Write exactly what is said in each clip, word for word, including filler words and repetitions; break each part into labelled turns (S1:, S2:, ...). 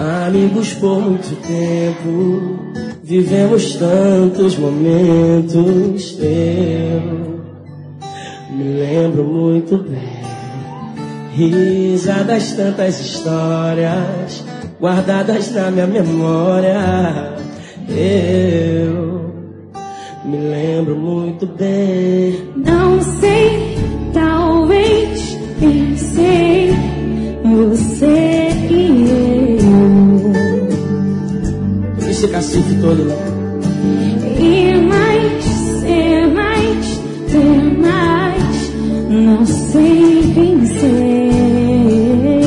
S1: Amigos por muito tempo, vivemos tantos momentos. Eu me lembro muito bem, risadas, tantas histórias guardadas na minha memória. Eu me lembro muito bem.
S2: Não sei, talvez pensei, você e eu.
S1: Esse cacife todo, né?
S2: E mais, ser mais, ter mais, não sei, pensei.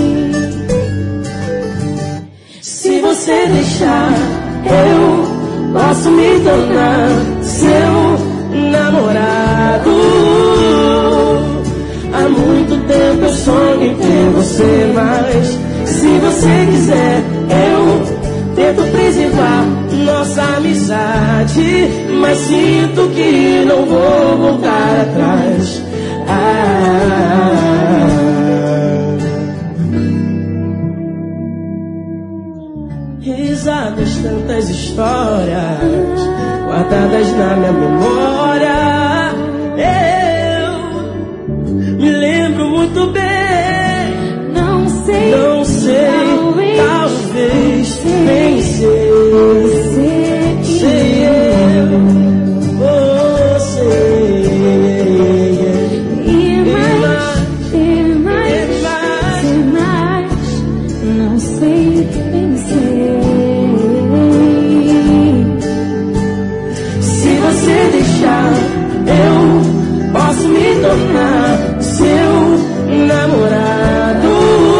S1: Se você deixar, eu posso me tornar seu namorado. Há muito tempo eu sonho em ter você, mas se você quiser, eu tento preservar nossa amizade, mas sinto que não vou voltar atrás. Ah, risadas, tantas histórias guardadas na minha memória. Eu me lembro muito bem.
S2: Não sei,
S1: não sei, talvez, talvez pensei,
S2: você
S1: sei eu, você.
S2: E mais, ter mais, ser mais, não sei, pensei.
S1: Se você deixar, eu posso me tornar seu namorado.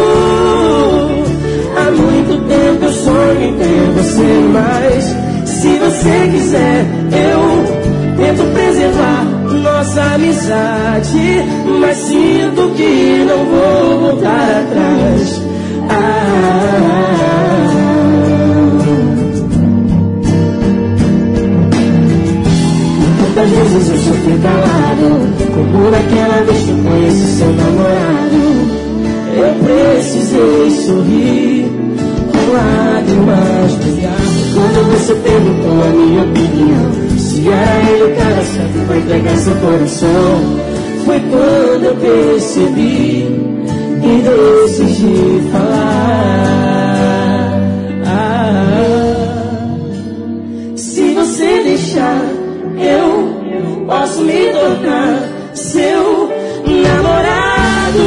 S1: Há muito tempo eu sonho em ter você, mas se você quiser, eu tento preservar nossa amizade, mas sinto que não vou voltar atrás. Ah, quantas vezes eu sofri calado, como naquela vez que conheci seu namorado. Eu precisei sorrir com lágrimas no olhar quando você perguntou a minha opinião, se era ele o cara certo pra entregar seu coração. Foi quando eu percebi e decidi falar. Ah, se você deixar, eu posso me tornar seu namorado.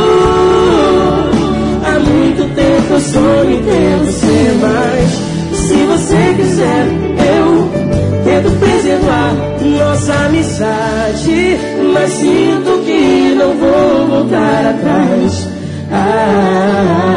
S1: Há muito tempo eu sonho em ter você, mas se você quiser, eu tento preservar nossa amizade, mas sinto que não vou voltar atrás. Ah,